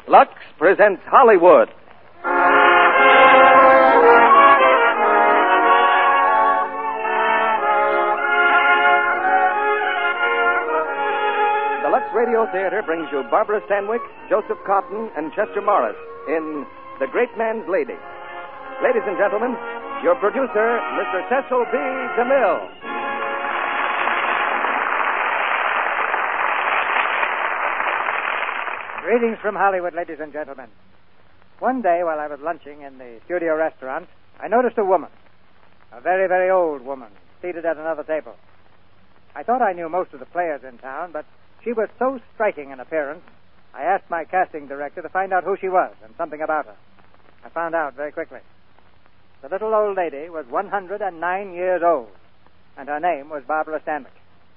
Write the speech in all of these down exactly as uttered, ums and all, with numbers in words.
Lux presents Hollywood. The Lux Radio Theater brings you Barbara Stanwyck, Joseph Cotton, and Chester Morris in The Great Man's Lady. Ladies and gentlemen, your producer, Mister Cecil B. DeMille. Greetings from Hollywood, ladies and gentlemen. One day while I was lunching in the studio restaurant, I noticed a woman, a very, very old woman, seated at another table. I thought I knew most of the players in town, but she was so striking in appearance, I asked my casting director to find out who she was and something about her. I found out very quickly. The little old lady was one hundred nine years old, and her name was Barbara Stanwyck.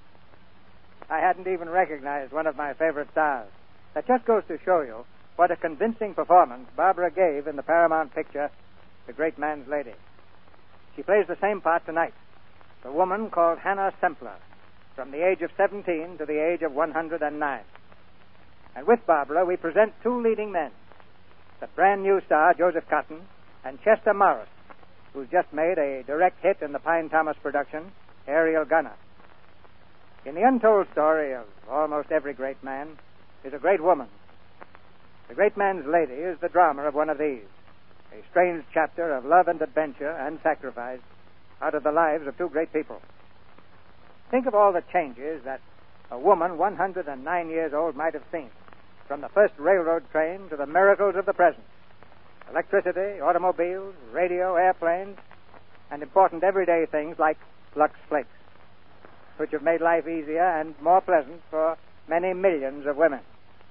I hadn't even recognized one of my favorite stars. That just goes to show you what a convincing performance Barbara gave in the Paramount picture, The Great Man's Lady. She plays the same part tonight, the woman called Hannah Sempler, from the age of seventeen to the age of one hundred nine. And with Barbara, we present two leading men, the brand new star, Joseph Cotton, and Chester Morris, who's just made a direct hit in the Pine Thomas production, Ariel Gunner. In the untold story of almost every great man is a great woman. The Great Man's Lady is the drama of one of these, a strange chapter of love and adventure and sacrifice out of the lives of two great people. Think of all the changes that a woman one hundred nine years old might have seen, from the first railroad train to the miracles of the present. Electricity, automobiles, radio, airplanes, and important everyday things like Lux Flakes, which have made life easier and more pleasant for many millions of women.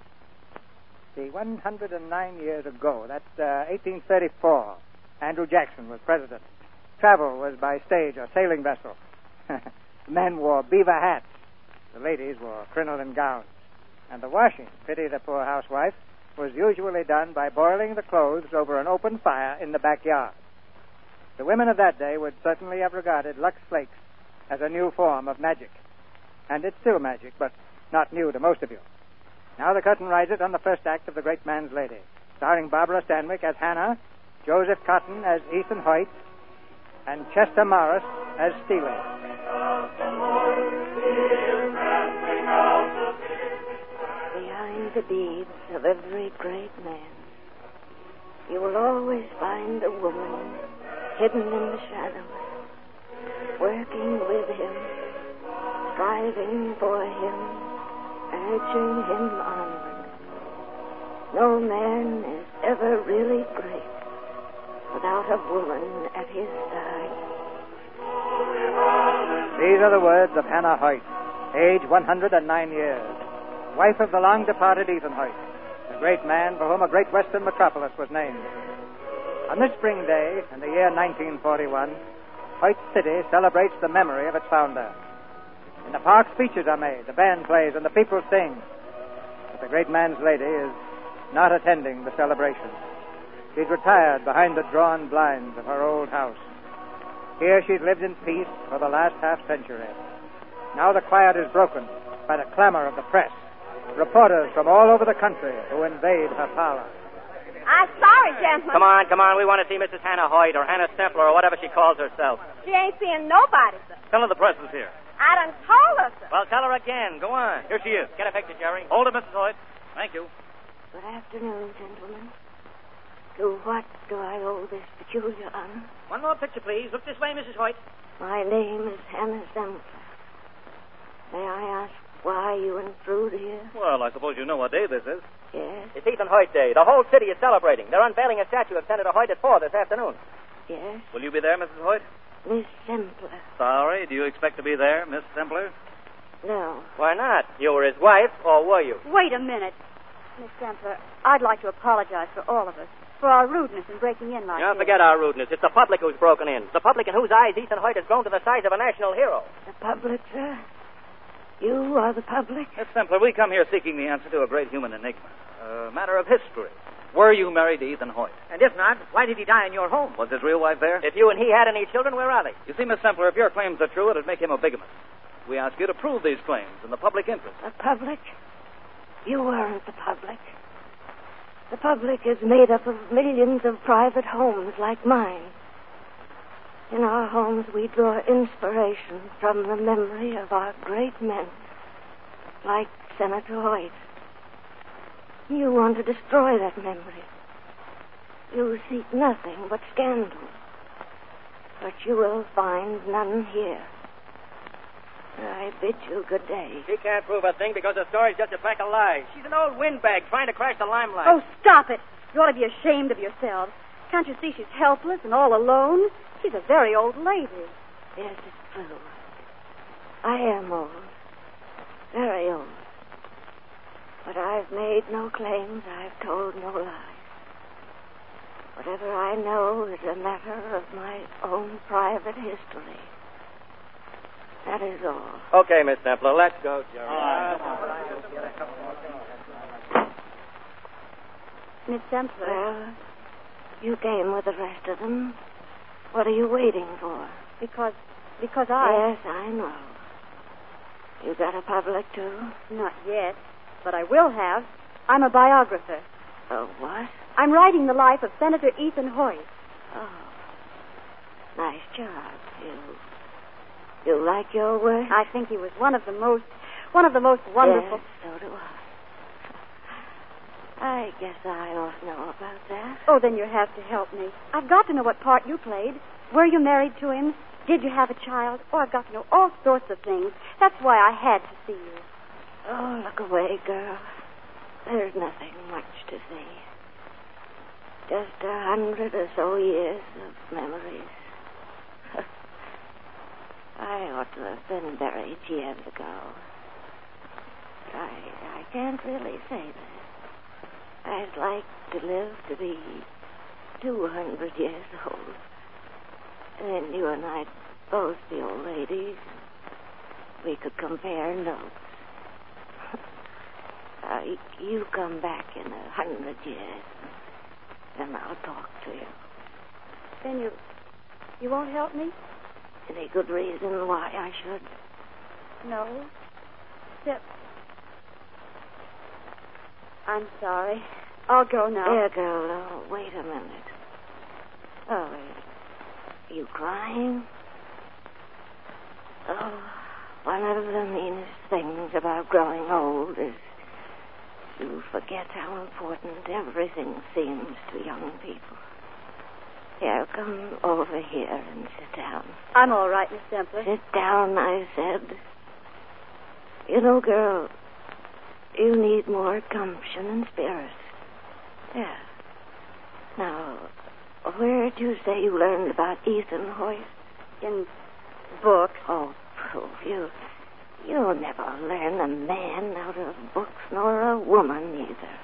See, one hundred nine years ago, that's uh, eighteen thirty-four, Andrew Jackson was president. Travel was by stage or sailing vessel. Men wore beaver hats. The ladies wore crinoline gowns. And the washing, pity the poor housewife, was usually done by boiling the clothes over an open fire in the backyard. The women of that day would certainly have regarded Lux Flakes as a new form of magic. And it's still magic, but not new to most of you. Now the curtain rises on the first act of The Great Man's Lady, starring Barbara Stanwyck as Hannah, Joseph Cotton as Ethan Hoyt, and Chester Morris as Steely. Behind the deeds of every great man, you will always find a woman hidden in the shadows, working with him, striving for him, urging him onward. No man is ever really great without a woman at his side. These are the words of Hannah Hoyt, age one hundred nine years, wife of the long-departed Ethan Hoyt, the great man for whom a great western metropolis was named. On this spring day, in the year nineteen forty-one, Hoyt City celebrates the memory of its founder. In the park, speeches are made, the band plays, and the people sing. But the Great Man's Lady is not attending the celebration. She's retired behind the drawn blinds of her old house. Here she's lived in peace for the last half-century. Now the quiet is broken by the clamor of the press, reporters from all over the country who invade her parlor. I'm sorry, gentlemen. Come on, come on. We want to see Missus Hannah Hoyt or Hannah Stempler or whatever she calls herself. She ain't seeing nobody, sir. Tell her the press is here. I done told her, sir. Well, tell her again. Go on. Here she is. Get a picture, Jerry. Hold it, Missus Hoyt. Thank you. Good afternoon, gentlemen. To what do I owe this peculiar honor? One more picture, please. Look this way, Missus Hoyt. My name is Hannah Sempler. May I ask why you intrude here? Well, I suppose you know what day this is. Yes. It's Ethan Hoyt Day. The whole city is celebrating. They're unveiling a statue of Senator Hoyt at four this afternoon. Yes. Will you be there, Missus Hoyt? Miss Sempler. Sorry. Do you expect to be there, Miss Sempler? No. Why not? You were his wife, or were you? Wait a minute. Miss Sempler, I'd like to apologize for all of us, for our rudeness in breaking in like Now, this. forget our rudeness. It's the public who's broken in. The public in whose eyes Ethan Hoyt has grown to the size of a national hero. The public, sir? You are the public? Miss Sempler, we come here seeking the answer to a great human enigma. A matter of history. Were you married to Ethan Hoyt? And if not, why did he die in your home? Was his real wife there? If you and he had any children, where are they? You see, Miss Sempler, if your claims are true, it'd make him a bigamist. We ask you to prove these claims in the public interest. The public? You weren't the public. The public is made up of millions of private homes like mine. In our homes, we draw inspiration from the memory of our great men, like Senator Hoyt. You want to destroy that memory. You seek nothing but scandal. But you will find none here. I bid you good day. She can't prove a thing because the story's just a pack of lies. She's an old windbag trying to crash the limelight. Oh, stop it. You ought to be ashamed of yourselves. Can't you see she's helpless and all alone? She's a very old lady. Yes, it's true. I am old. Very old. But I've made no claims. I've told no lies. Whatever I know is a matter of my own private history. That is all. Okay, Miss Templar, let's go, Jerry. Miss Templar. Well, you came with the rest of them. What are you waiting for? Because, because I... Yes, I know. You got a public, too? Not yet, but I will have. I'm a biographer. A what? I'm writing the life of Senator Ethan Hoyt. Oh, nice job. You, you like your work? I think he was one of the most, one of the most wonderful... Yes, so do I. I guess I ought to know about that. Oh, then you have to help me. I've got to know what part you played. Were you married to him? Did you have a child? Oh, I've got to know all sorts of things. That's why I had to see you. Oh, look away, girl. There's nothing much to see. Just a hundred or so years of memories. I ought to have been buried years ago. But I, I can't really say that. I'd like to live to be two hundred years old. And then you and I'd both be old ladies. We could compare notes. uh, you come back in a hundred years, and I'll talk to you. Then you... you won't help me? Any good reason why I should? No. Except... I'm sorry. I'll go now. There, girl. Oh, wait a minute. Oh, are you crying? Oh, one of the meanest things about growing old is you forget how important everything seems to young people. Here, come over here and sit down. I'm all right, Miss Templar. Sit down, I said. You know, girl, you need more gumption and spirit. Yeah. Now, where did you say you learned about Ethan Hoyt? In books. Oh, proof. You, you'll never learn a man out of books, nor a woman either.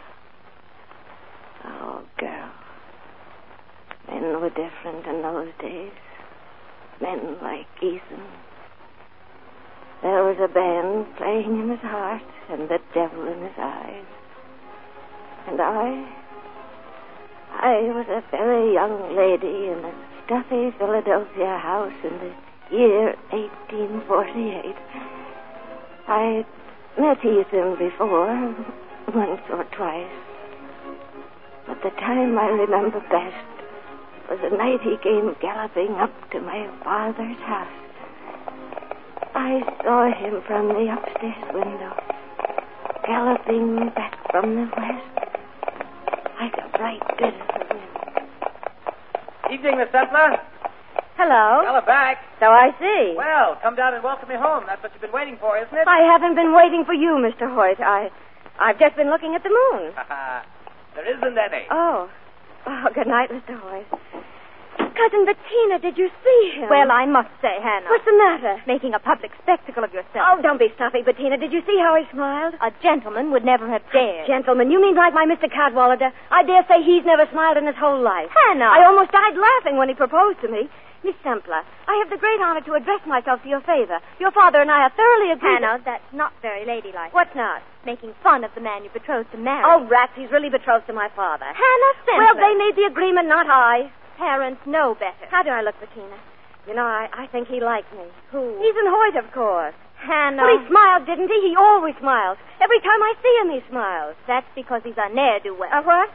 Oh, girl. Men were different in those days. Men like Ethan. There was a band playing in his heart and the devil in his eyes. And I... I was a very young lady in a stuffy Philadelphia house in the year eighteen forty-eight. I'd met Ethan before, once or twice. But the time I remember best was the night he came galloping up to my father's house. I saw him from the upstairs window, galloping back from the west. I got right good of him. Evening, Miss Templar. Hello. Well, back. So I see. Well, come down and welcome me home. That's what you've been waiting for, isn't it? I haven't been waiting for you, Mister Hoyt. I, I've just been looking at the moon. There isn't any. Oh. Oh, good night, Mister Hoyt. Cousin Bettina, did you see him? Well, I must say, Hannah. What's the matter? Making a public spectacle of yourself. Oh, don't be stuffy, Bettina. Did you see how he smiled? A gentleman would never have dared. Gentleman? You mean like my Mister Cadwallader? I dare say he's never smiled in his whole life. Hannah! I almost died laughing when he proposed to me. Miss Templar, I have the great honor to address myself to your favor. Your father and I are thoroughly agreed... Hannah, that's not very ladylike. What's not? Making fun of the man you betrothed to marry. Oh, rats, he's really betrothed to my father. Hannah Simpson. Well, they made the agreement, not I. Parents know better. How do I look, Bettina? You know, I, I think he liked me. Who? Ethan Hoyt, of course. Hannah. Well, he smiled, didn't he? He always smiles. Every time I see him, he smiles. That's because he's a ne'er-do-well. A what?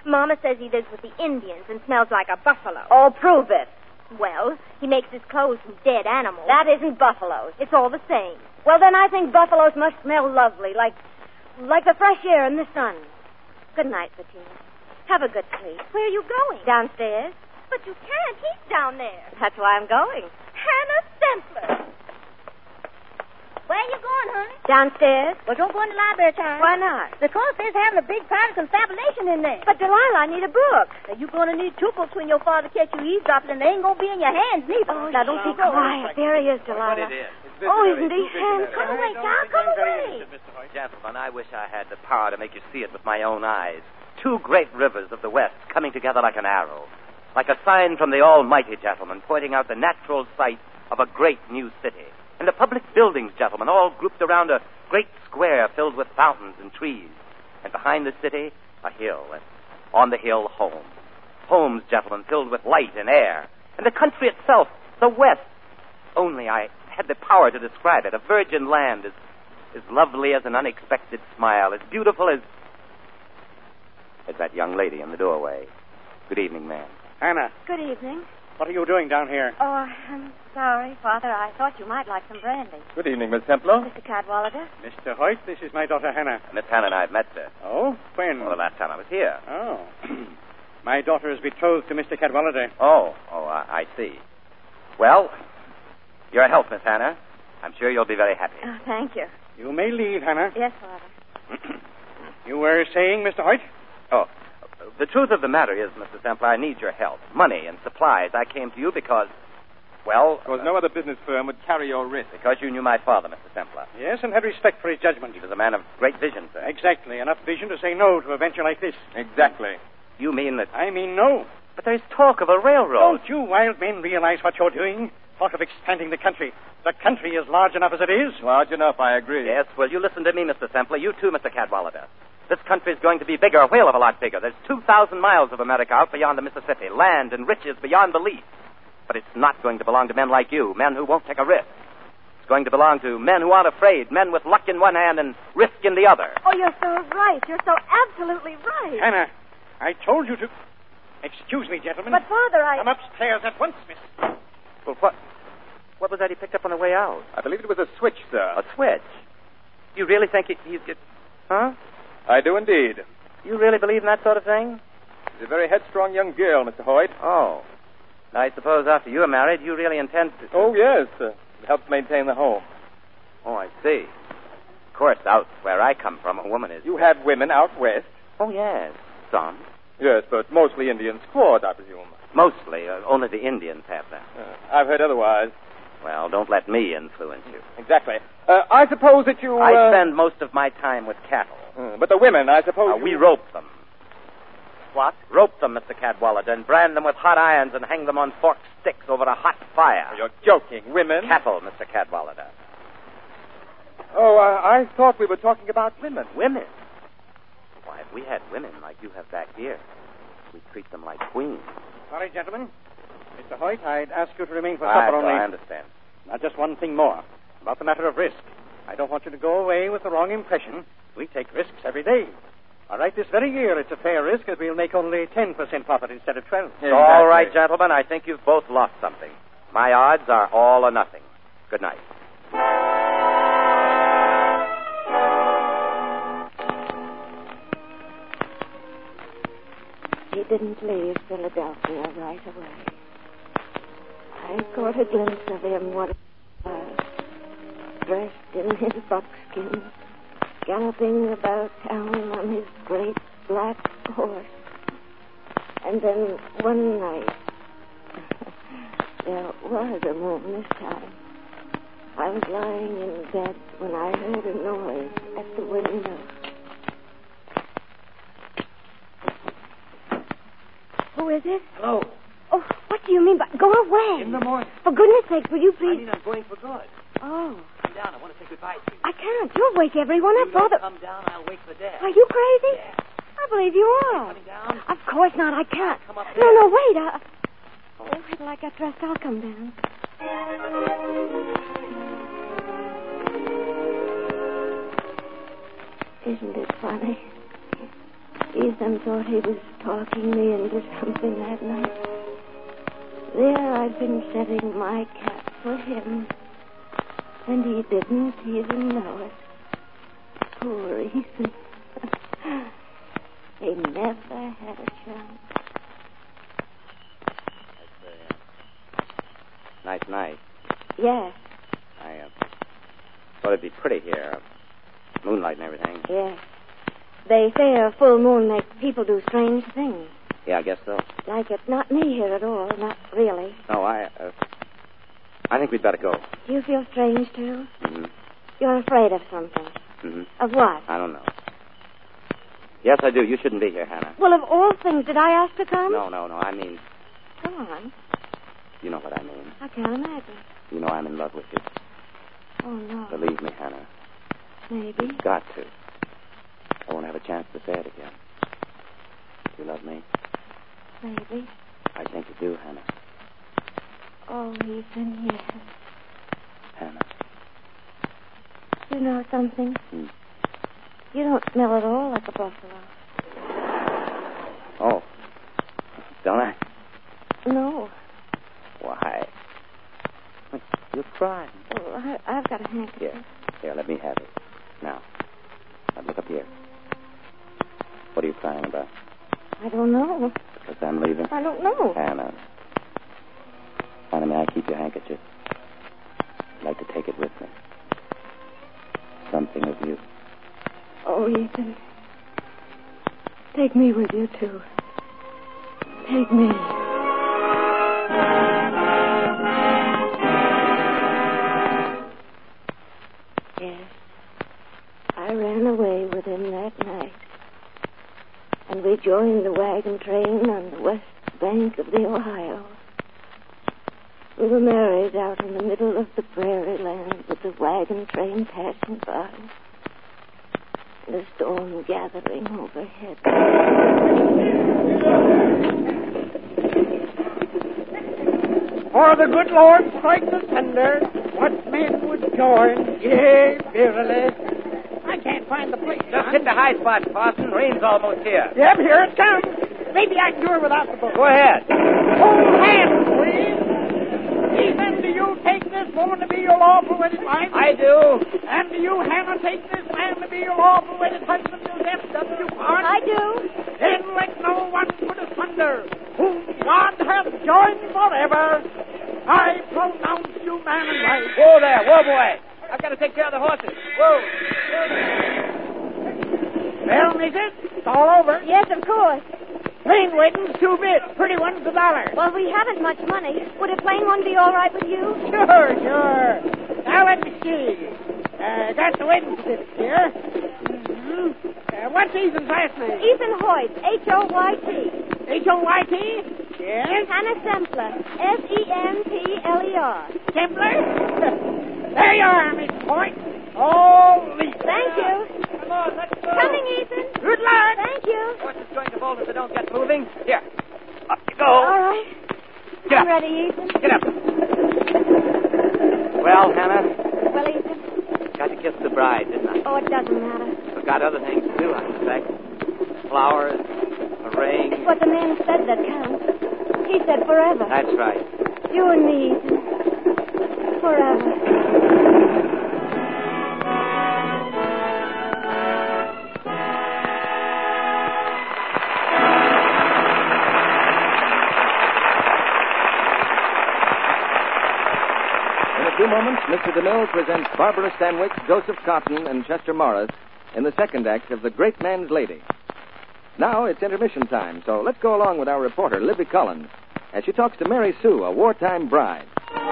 Mama says he lives with the Indians and smells like a buffalo. Oh, prove it. Well, he makes his clothes from dead animals. That isn't buffaloes. It's all the same. Well, then I think buffaloes must smell lovely, like like the fresh air in the sun. Good night, Bettina. Have a good sleep. Where are you going? Downstairs. But you can't. He's down there. That's why I'm going. Hannah Stempler. Where are you going, honey? Downstairs. Well, don't go in the library, child. Why not? Because there's having a big private confabulation in there. But, Delilah, I need a book. Now, you're going to need two books when your father catch you eavesdropping, and they ain't going to be in your hands, neither. Oh, now, don't be quiet. There he is, Delilah. What it is? Oh, isn't he handsome? Come away, child. Come away. Gentlemen, I wish I had the power to make you see it with my own eyes. Two great rivers of the West coming together like an arrow. Like a sign from the Almighty, gentlemen, pointing out the natural site of a great new city. And the public buildings, gentlemen, all grouped around a great square filled with fountains and trees. And behind the city, a hill. And on the hill, homes. Homes, gentlemen, filled with light and air. And the country itself, the West. Only I had the power to describe it. A virgin land as, as lovely as an unexpected smile, as beautiful as... as that young lady in the doorway. Good evening, ma'am. Hannah, Good evening. what are you doing down here? Oh, I'm sorry, Father. I thought you might like some brandy. Good evening, Miss Templar. Mister Cadwallader. Mister Hoyt, this is my daughter Hannah. Miss Hannah and I have met, sir. Oh, when? Well, the last time I was here. Oh. My daughter is betrothed to Mister Cadwallader. Oh, oh, I, I see. Well, your health, Miss Hannah. I'm sure you'll be very happy. Oh, thank you. You may leave, Hannah. Yes, Father. You were saying, Mister Hoyt? Oh, the truth of the matter is, Mister Templar, I need your help. Money and supplies. I came to you because, well... Because no other business firm would carry your risk. Because you knew my father, Mister Templar. Yes, and had respect for his judgment. He was a man of great vision, sir. Exactly. Enough vision to say no to a venture like this. Exactly. You mean that... I mean no. But there's talk of a railroad. Don't you wild men realize what you're doing? Talk of expanding the country. The country is large enough as it is. Large enough, I agree. Yes, well, you listen to me, Mister Templar. You too, Mister Cadwallader. This country's going to be bigger, a whale of a lot bigger. There's two thousand miles of America out beyond the Mississippi, land and riches beyond belief. But it's not going to belong to men like you, men who won't take a risk. It's going to belong to men who aren't afraid, men with luck in one hand and risk in the other. Oh, you're so right. You're so absolutely right. Hannah, I told you to... Excuse me, gentlemen. But, Father, I... Come upstairs at once, miss. Well, what... What was that he picked up on the way out? I believe it was a switch, sir. A switch? You really think he, he's... Get... Huh? I do indeed. You really believe in that sort of thing? She's a very headstrong young girl, Mister Hoyt. Oh. I suppose after you're married, you really intend to... Oh, yes. Uh, it helps maintain the home. Oh, I see. Of course, out where I come from, a woman is... You have women out west? Oh, yes. Some. Yes, but mostly Indian squaws, I presume. Mostly. Uh, only the Indians have that. Uh, I've heard otherwise. Well, don't let me influence you. Exactly. Uh, I suppose that you... Uh... I spend most of my time with cattle. Uh, but the women, I suppose... Uh, you... We rope them. What? Rope them, Mister Cadwallader, and brand them with hot irons and hang them on forked sticks over a hot fire. You're joking. Women? Cattle, Mister Cadwallader. Oh, uh, I thought we were talking about women. Women? Why, if we had women like you have back here, we'd treat them like queens. Sorry, gentlemen. Mister Hoyt, I'd ask you to remain for I, supper only. I understand. Now, just one thing more. About the matter of risk. I don't want you to go away with the wrong impression. We take risks every day. All right, this very year it's a fair risk, as we'll make only ten percent profit instead of twelve. Exactly. All right, gentlemen, I think you've both lost something. My odds are all or nothing. Good night. He didn't leave Philadelphia right away. I caught a glimpse of him what it was, dressed in his buckskin, galloping about town on his great black horse. And then one night, there was a moon this time. I was lying in bed when I heard a noise at the window. Who is it? Hello. Oh, what do you mean by... Go away. In the morning. For goodness sake, will you I please... mean, I'm going for good. Oh. Come down. I want to say goodbye to you. I can't. You'll wake everyone up, You don't Father. come down, I'll wait for Dad. Are you crazy? Yeah. I believe you are. Coming down? Of course not. I can't. Come up No, there. no, wait. I... Oh, wait till I get dressed. I'll come down. Isn't it funny? Ethan thought he was talking me into something that night. There I'd been setting my cap for him. And he didn't even know it. Poor Ethan. He never had a chance. It's a uh, nice night. Yes, I uh, thought it'd be pretty here. Uh, moonlight and everything. yes. They say a full moon makes people do strange things. Yeah, I guess so. Like it's not me here at all. Not really. No, I, uh, I think we'd better go. Do you feel strange, too? Mm-hmm. You're afraid of something. Mm-hmm. Of what? I don't know. Yes, I do. You shouldn't be here, Hannah. Well, of all things, did I ask to come? No, no, no. I mean, Go on. you know what I mean. I can't imagine. You know I'm in love with you. Oh, no. Believe me, Hannah. Maybe. You've got to. I won't have a chance to say it again. You love me? Maybe. I think you do, Hannah. Oh, Ethan, yes. Hannah. You know something? Hmm. You don't smell at all like a buffalo. Oh. Don't I? No. Why? You're crying. Oh, I, I've got a handkerchief. Here. Here, let me have it. Now. Now, look up here. What are you crying about? I don't know. Because I'm leaving? I don't know. Hannah. Hannah, may I keep your handkerchief? I'd like to take it with me. Something of you. Oh, Ethan. Take me with you, too. Take me. Yes. I ran away with him that night. And we joined the wagon train on the west bank of the Ohio. We were married out in the middle of the prairie land with the wagon train passing by. And a storm gathering overhead. For the good Lord strike the thunder, what men would join, yea, verily. I can't find the place, Just hit the high spot, Parson. Rain's almost here. Yep, here it comes. Maybe I can do it without the book. Go ahead. Hold hands, please. Ethan, do you take this woman to be your lawful wedded wife? I do. And do you, Hannah, take this man to be your lawful wedded husband, Joseph W. Clark? I do. Then let no one put asunder whom God hath joined forever. I pronounce you man and wife. Whoa there. Whoa, boy. I've got to take care of the horses. Whoa. Well, missus, it's all over. Yes, of course. Plain wedding's two bits. Pretty one's a dollar. Well, we haven't much money. Would a plain one be all right with you? Sure, sure. Now, let me see. Uh, got the wedding certificate here. Mm-hmm. Uh, what's Ethan's last name? Ethan Hoyt, H O Y T. H O Y T? Yes. Hannah Sempler, S E M P L E R. Templar? There you are, Miss Hoyt. All leave. Thank you. Come on, let's go. Coming, Ethan. Good luck. Thank you. Horses going to bolt if they don't get moving. Here. Up you go. All right. Get I'm up. ready, Ethan. Get up. Well, Hannah, Well, Ethan. got to kiss the bride, didn't I? Oh, it doesn't matter. We've got other things to do, I suspect. Flowers, a ring. It's what the man said that counts. He said forever. That's right. You and me, Ethan. Forever. In a few moments, Mister DeMille presents Barbara Stanwyck, Joseph Cotton, and Chester Morris in the second act of The Great Man's Lady. Now it's intermission time, so let's go along with our reporter, Libby Collins, as she talks to Mary Sue, a wartime bride.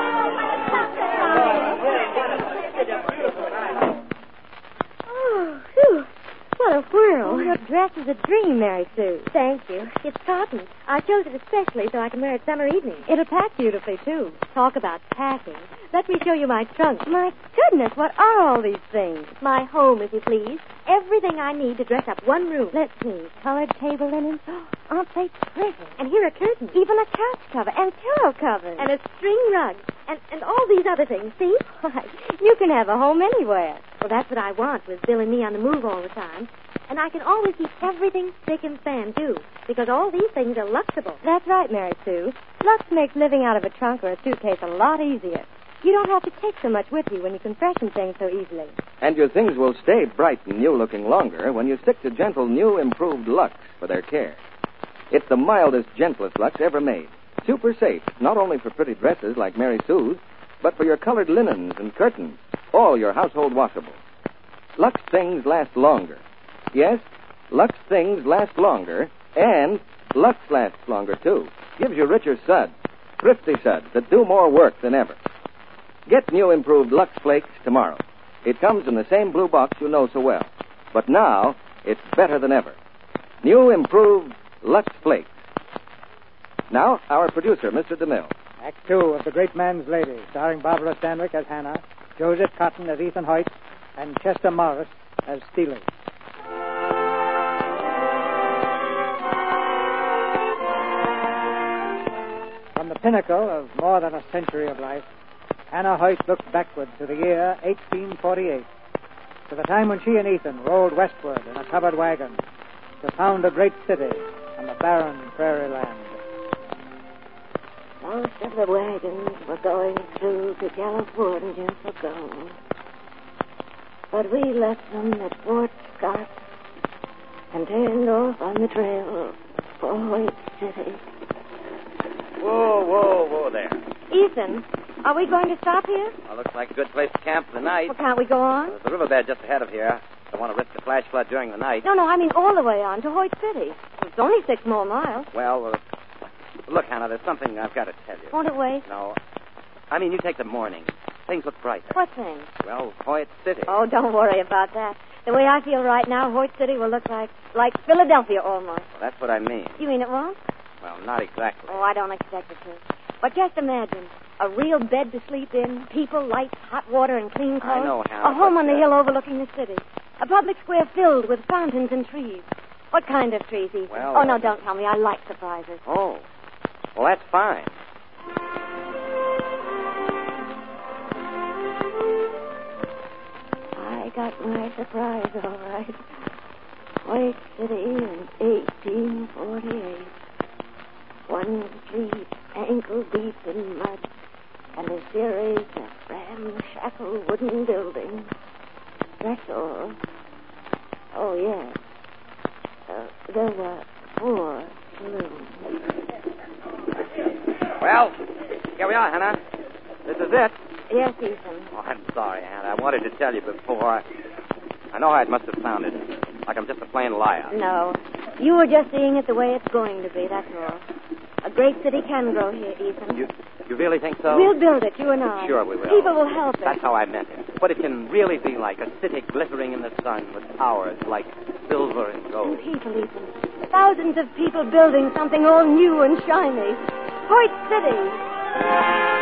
Oh, phew. What a whirl. Oh, your dress is a dream, Mary Sue. Thank you. It's cotton. I chose it especially so I can wear it summer evenings. It'll pack beautifully, too. Talk about packing. Let me show you my trunk. My goodness, what are all these things? My home, if you please. Everything I need to dress up one room. Let's see. Colored table linens. Aren't they pretty? And here are curtains. Even a couch cover and pillow covers. And a string rug. And, and all these other things. See? Why, you can have a home anywhere. Well, that's what I want, with Bill and me on the move all the time. And I can always keep everything spick and span, too, because all these things are Luxable. That's right, Mary Sue. Lux makes living out of a trunk or a suitcase a lot easier. You don't have to take so much with you when you can freshen things so easily. And your things will stay bright and new-looking longer when you stick to gentle, new, improved Lux for their care. It's the mildest, gentlest Lux ever made. Super safe, not only for pretty dresses like Mary Sue's, but for your colored linens and curtains, all your household washables. Lux things last longer. Yes, Lux things last longer, and Lux lasts longer, too. Gives you richer suds, thrifty suds that do more work than ever. Get new improved Lux Flakes tomorrow. It comes in the same blue box you know so well. But now, it's better than ever. New improved Lux Flakes. Now, our producer, Mister DeMille. Act two of The Great Man's Lady, starring Barbara Stanwyck as Hannah, Joseph Cotton as Ethan Hoyt, and Chester Morris as Steely. From the pinnacle of more than a century of life, Hannah Hoyt looked backward to the year eighteen forty-eight, to the time when she and Ethan rolled westward in a covered wagon to found a great city on the barren prairie land. Most of the wagons were going through to California for gold. But we left them at Fort Scott and turned off on the trail for Hoyt City. Whoa, whoa, whoa there. Ethan, are we going to stop here? Well, looks like a good place to camp for the night. Well, can't we go on? There's a riverbed just ahead of here. Don't want to risk a flash flood during the night. No, no, I mean all the way on to Hoyt City. It's only six more miles. Well, uh, look, Hannah, there's something I've got to tell you. Won't it wait? No. I mean, you take the morning. Things look brighter. What thing? Well, Hoyt City. Oh, don't worry about that. The way I feel right now, Hoyt City will look like like Philadelphia almost. Well, that's what I mean. You mean it won't? Well, not exactly. Oh, I don't expect it to. But just imagine, a real bed to sleep in, people, lights, hot water, and clean clothes. I know, Hannah. A home but, on the uh, hill overlooking the city. A public square filled with fountains and trees. What kind of trees, Ethan? Well, oh, no, uh, don't tell me. I like surprises. Oh. Well, that's fine. I got my surprise, all right. Hoyt City in eighteen forty-eight. One street ankle-deep in mud, and a series of ramshackle wooden buildings. That's all. Oh, yes. Uh, there were four saloons. Well, here we are, Hannah. This is it. Yes, Ethan. Oh, I'm sorry, Hannah. I wanted to tell you before. I know how it must have sounded. Like I'm just a plain liar. No. You were just seeing it the way it's going to be, that's all. A great city can grow here, Ethan. You you really think so? We'll build it, you and I. Sure we will. People will help us. That's how I meant it. But it can really be like a city glittering in the sun with towers like silver and gold. And people, Ethan. Thousands of people building something all new and shiny. Hoyt City.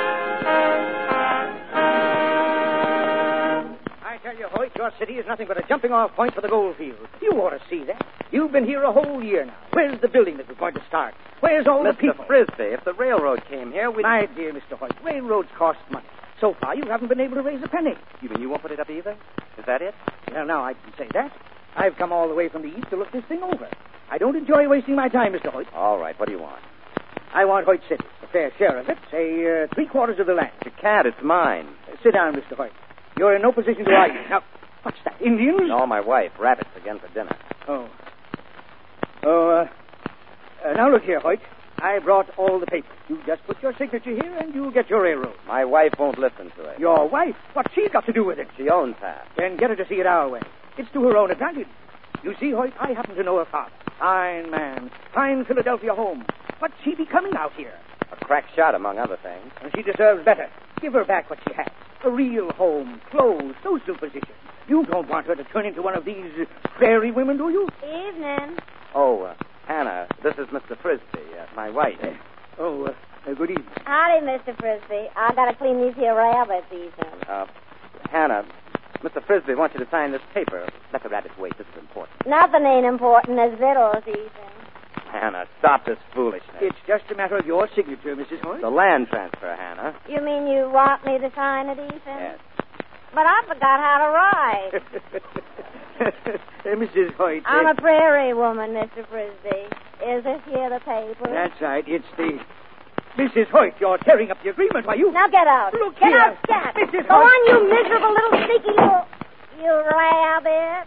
I tell you, Hoyt, your city is nothing but a jumping-off point for the gold field. You ought to see that. You've been here a whole year now. Where's the building that was going to start? Where's all Mister the people? Frisbee, if the railroad came here, we'd... My dear Mister Hoyt, railroads cost money. So far, you haven't been able to raise a penny. You mean you won't put it up either? Is that it? Well, now, I can say that. I've come all the way from the east to look this thing over. I don't enjoy wasting my time, Mister Hoyt. All right, what do you want? I want Hoyt City, a fair share of it, say uh, three-quarters of the land. You can't, it's mine. Uh, sit down, Mister Hoyt. You're in no position to argue. Now, what's that, Indians? No, my wife. Rabbits again for dinner. Oh. Oh, uh, uh, now look here, Hoyt. I brought all the papers. You just put your signature here, and you'll get your railroad. My wife won't listen to it. Your wife? What's she got to do with it? She owns half. Then get her to see it our way. It's to her own advantage. You see, Hoyt, I happen to know her father. Fine man. Fine Philadelphia home. What's she be coming out here? A crack shot, among other things. And she deserves better. Give her back what she has. A real home, clothes, social position. You don't want her to turn into one of these uh, prairie women, do you? Evening. Oh, uh, Hannah, this is Mister Frisbee, uh, my wife. Uh, oh, uh, uh, good evening. Howdy, Mister Frisbee. I gotta clean these here rabbits, Ethan. Uh, Hannah, Mister Frisbee wants you to sign this paper. Let the rabbits wait. This is important. Nothing ain't important as victuals, Ethan. Hannah, stop this foolishness. It's just a matter of your signature, Missus Hoyt. The land transfer, Hannah. You mean you want me to sign it, Ethan? Yes. but I forgot how to ride. Hey, Missus Hoyt. I'm uh, a prairie woman, Mister Frisbee. Is this here the paper? That's right. It's the... Missus Hoyt, you're tearing up the agreement, are you? Now get out. Look get here. out, Jack. Missus Go Hoyt. on, you miserable little sneaky little... You rabbit.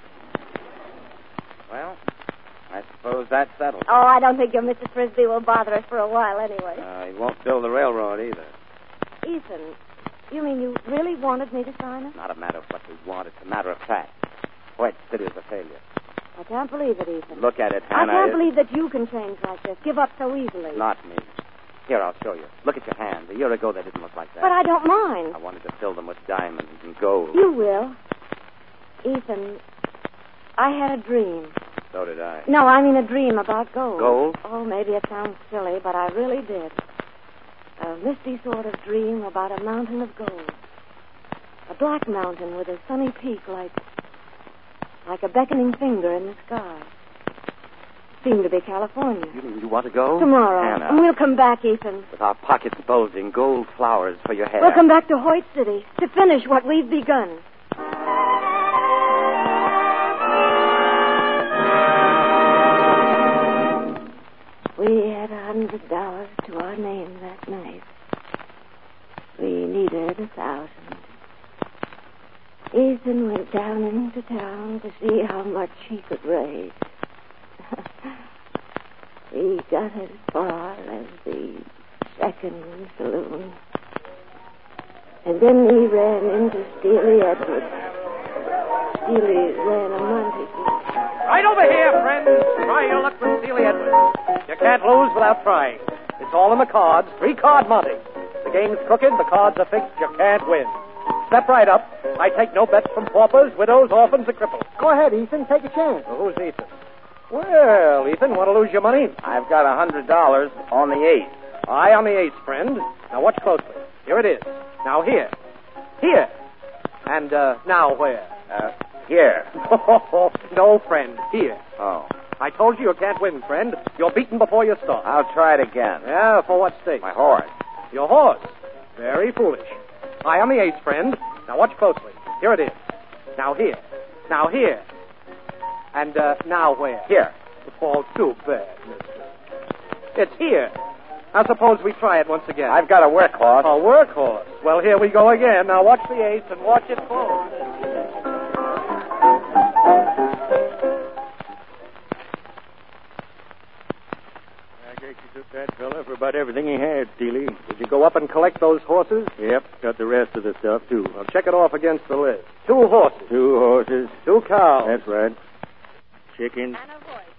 Well, I suppose that's settled. Oh, I don't think your Mister Frisbee will bother us for a while anyway. Uh, he won't build the railroad either. Ethan, you mean you really wanted me to sign it? Not a matter of what we want. It's a matter of fact. White City is a failure. I can't believe it, Ethan. Look at it, I Hannah. can't It- believe that you can change like this, give up so easily. Not me. Here, I'll show you. Look at your hands. A year ago, they didn't look like that. But I don't mind. I wanted to fill them with diamonds and gold. You will. Ethan, I had a dream. So did I. No, I mean a dream about gold. Gold? Oh, maybe it sounds silly, but I really did. A misty sort of dream about a mountain of gold. A black mountain with a sunny peak like... like a beckoning finger in the sky. Seemed to be California. You, you want to go? Tomorrow. Hannah. And we'll come back, Ethan. With our pockets bulging, gold flowers for your hair. We'll come back to Hoyt City to finish what we've begun. We had a hundred dollars to our name that night. We needed a thousand. Ethan went down into town to see how much he could raise. He got as far as the second saloon. And then he ran into Steely Edwards. Steely ran a Montague. Right over here, friends. Try your luck with Steely Edwards. You can't lose without trying. It's all in the cards. Three-card Monty. The game's crooked. The cards are fixed. You can't win. Step right up. I take no bets from paupers, widows, orphans, or cripples. Go ahead, Ethan. Take a chance. Well, who's Ethan? Well, Ethan, want to lose your money? I've got a hundred dollars on the eighth. Eye on the ace, friend. Now watch closely. Here it is. Now here. Here. And uh, now where? Uh, here. No, friend. Here. Oh. I told you you can't win, friend. You're beaten before you start. I'll try it again. Yeah, for what stake? My horse. Your horse. Very foolish. Eye on the ace, friend. Now watch closely. Here it is. Now here. Now here. And uh, now where? Here. Oh, too bad, mister. It's here. Now suppose we try it once again. I've got a workhorse. A workhorse. Well, here we go again. Now watch the ace and watch it close. I guess you took that fella for about everything he had, Steely. Did you go up and collect those horses? Yep, got the rest of the stuff, too. Well, check it off against the list. Two horses. Two horses. Two cows. That's right. Chickens. And a voice.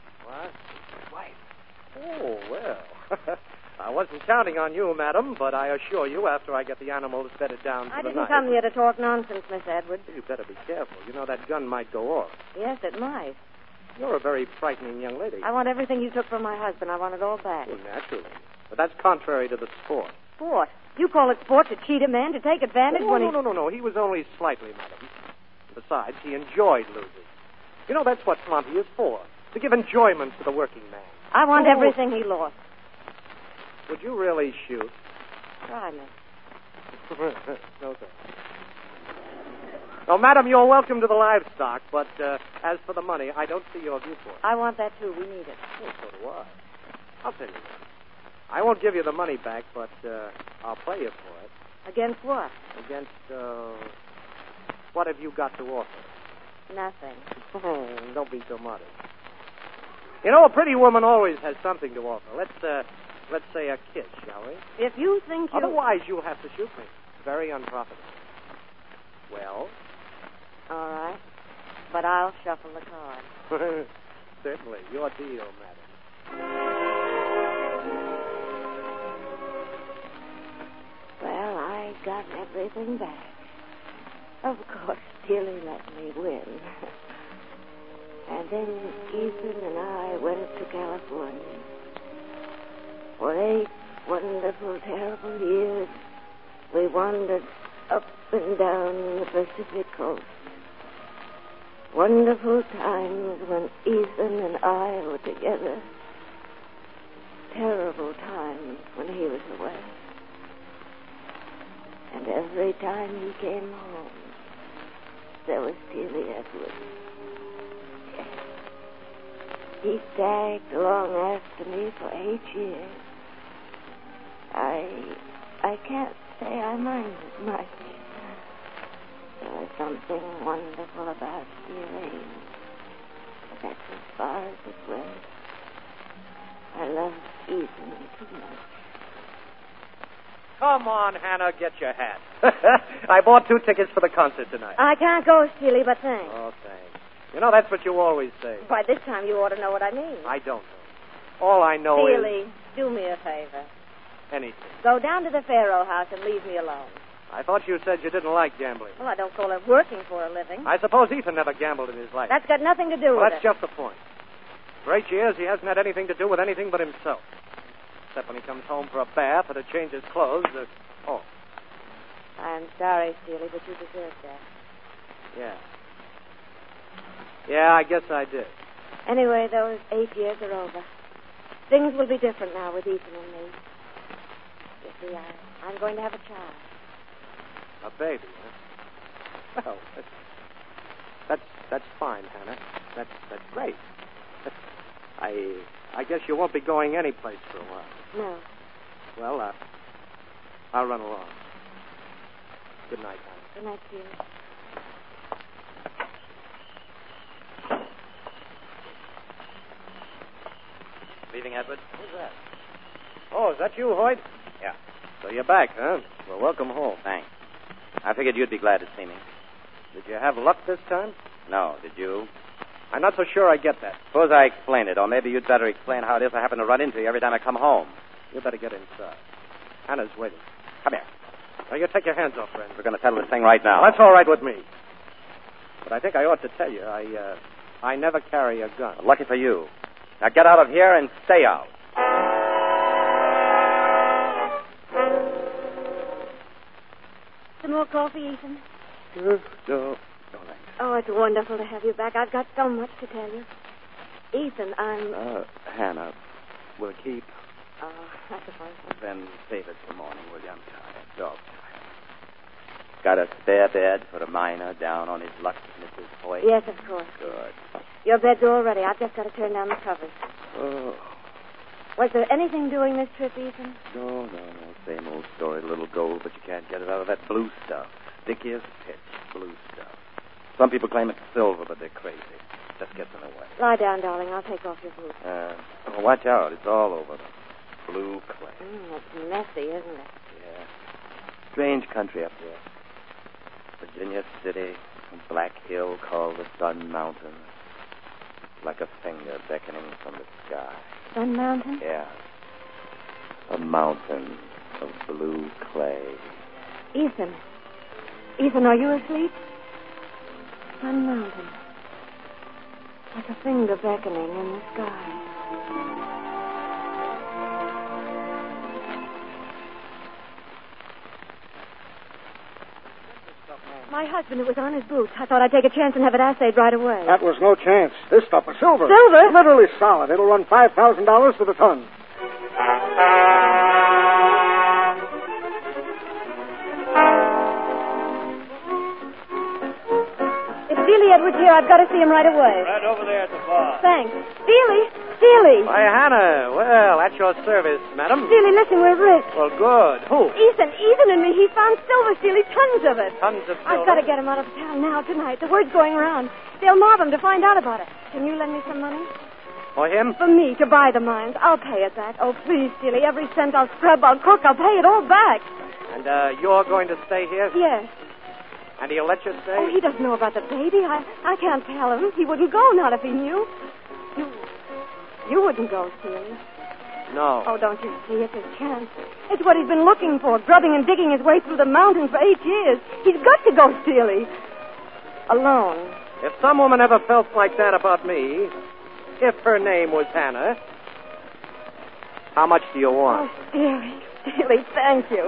What? Oh, well. I wasn't counting on you, madam, but I assure you, after I get the animals bedded down for I the didn't night... come here to talk nonsense, Miss Edwards. You better be careful. You know that gun might go off. Yes, it might. You're a very frightening young lady. I want everything you took from my husband. I want it all back. Well, naturally. But that's contrary to the sport. Sport? You call it sport to cheat a man, to take advantage Oh, when no, he... no, no, no. He was only slightly, madam. Besides, he enjoyed losing. You know, that's what Monty is for. To give enjoyment to the working man. I want Oh. everything he lost. Would you really shoot? Try me. No, sir. Oh, madam, you're welcome to the livestock, but uh, as for the money, I don't see your viewpoint. I want that, too. We need it. Oh, so do I. I'll tell you what. I won't give you the money back, but uh, I'll play you for it. Against what? Against, uh, what have you got to offer? Nothing. Oh, don't be so modest. You know, a pretty woman always has something to offer. Let's, uh, let's say a kiss, shall we? If you think you... Otherwise, you'll have to shoot me. Very unprofitable. Well? All right. But I'll shuffle the cards. Certainly. Your deal, madam. Well, I got everything back. Of course, Steely let me win. And then Ethan and I went to California. For eight wonderful, terrible years, we wandered up and down the Pacific coast. Wonderful times when Ethan and I were together. Terrible times when he was away. And And every time he came home, there was Steely Edwards. He tagged along after me for eight years. I I can't say I minded much. There was something wonderful about Steely. But that's as far as it went. I loved Ethan too much. Come on, Hannah, get your hat. I bought two tickets for the concert tonight. I can't go, Steely, but thanks. Oh, thanks. You know, that's what you always say. By this time, you ought to know what I mean. I don't know. All I know Steely, is... do me a favor. Anything. Go down to the Faro house and leave me alone. I thought you said you didn't like gambling. Well, I don't call it working for a living. I suppose Ethan never gambled in his life. That's got nothing to do well, with that's it. just the point. For eight years, he hasn't had anything to do with anything but himself. Except when he comes home for a bath or to change his clothes. Uh, oh. I'm sorry, Steely, but you deserve that. Yeah. Yeah, I guess I did. Anyway, those eight years are over. Things will be different now with Ethan and me. You see, I, I'm going to have a child. A baby, huh? Well, that's, that's, that's fine, Hannah. That's, that's great. I, I guess you won't be going anyplace for a while. No. Well, uh, I'll run along. Good night, Hannah. Good night, Steely. Leaving, Edward? Who's that? Oh, is that you, Hoyt? Yeah. So you're back, huh? Well, welcome home. Thanks. I figured you'd be glad to see me. Did you have luck this time? No, did you? I'm not so sure I get that. Suppose I explain it, or maybe you'd better explain how it is I happen to run into you every time I come home. You better get inside. Hannah's waiting. Come here. Now, you take your hands off, friend. We're going to settle this thing right now. Well, that's all right with me. But I think I ought to tell you, I, uh, I never carry a gun. Well, lucky for you. Now get out of here and stay out. Some more coffee, Ethan? No, no. Oh, it's wonderful to have you back. I've got so much to tell you. Ethan, I'm... Uh, Hannah, we'll keep... Oh, I suppose so. Then save it for morning, will you? I'm tired. Dog tired. Got a spare bed for a miner down on his luck, Missus Hoyt? Yes, of course. Good. Your bed's all ready. I've just got to turn down the covers. Oh. Was there anything doing this trip, Ethan? No, no, no. Same old story. A little gold, but you can't get it out of that blue stuff. Thick as pitch. Blue stuff. Some people claim it's silver, but they're crazy. Just gets in the way. Lie down, darling. I'll take off your boots. Uh, oh, watch out. It's all over the blue clay. Mm, it's messy, isn't it? Yeah. Strange country up there. Virginia City, a black hill called the Sun Mountain. Like a finger beckoning from the sky. Sun Mountain? Yeah. A mountain of blue clay. Ethan. Ethan, are you asleep? Sun Mountain. Like a finger beckoning in the sky. My husband, it was on his boots. I thought I'd take a chance and have it assayed right away. That was no chance. This stuff is silver. Silver? Literally solid. It'll run five thousand dollars to the ton. If Steely Edwards here, I've got to see him right away. Right over there at the bar. Thanks. Steely! Steely! Why, Hannah. Well, at your service, madam. Steely, listen, we're rich. Well, good. Who? Ethan, Ethan and me, he found silver, Steely, tons of it. Tons of silver. I've got to get him out of town now, tonight. The word's going around. They'll mob him to find out about it. Can you lend me some money? For him? For me, to buy the mines. I'll pay it back. Oh, please, Steely, every cent I'll scrub, I'll cook, I'll pay it all back. And, uh, you're going to stay here? Yes. And he'll let you stay? Oh, he doesn't know about the baby. I, I can't tell him. He wouldn't go, not if he knew. You, you wouldn't go, Steely. No. Oh, don't you see? It's his chance. It's what he's been looking for, grubbing and digging his way through the mountains for eight years. He's got to go, Steely. Alone. If some woman ever felt like that about me, if her name was Hannah, how much do you want? Oh, Steely, Steely, thank you.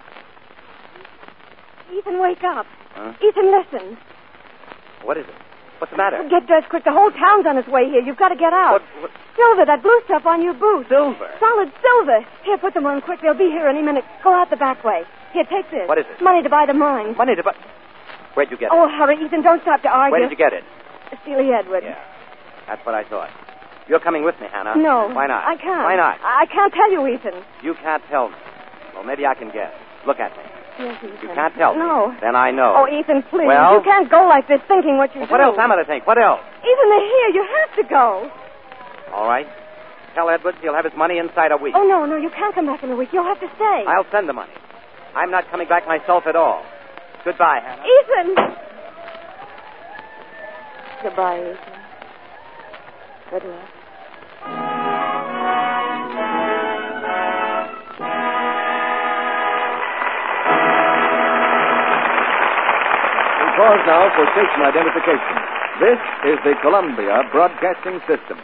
Ethan, wake up. Huh? Ethan, listen. What is it? What's the matter? Get dressed quick. The whole town's on its way here. You've got to get out. What, what? Silver, that blue stuff on your boots. Silver? Solid silver. Here, put them on quick. They'll be here any minute. Go out the back way. Here, take this. What is it? Money to buy the mine. Money to buy... Where'd you get it? Oh, hurry, Ethan. Don't stop to argue. Where did you get it? Steely Edward. Yeah, that's what I thought. You're coming with me, Hannah. No. Why not? I can't. Why not? I can't tell you, Ethan. You can't tell me. Well, maybe I can guess. Look at me. Yes, Ethan. You can't tell me. No. Then I know. Oh, Ethan, please. Well? You can't go like this thinking what you Well, do. what else am I to think? What else? Ethan, they're here. You have to go. All right. Tell Edwards he'll have his money inside a week. Oh, no, no. You can't come back in a week. You'll have to stay. I'll send the money. I'm not coming back myself at all. Goodbye, Hannah. Ethan! Goodbye, Ethan. Good luck. We pause now for station identification. This is the Columbia Broadcasting System.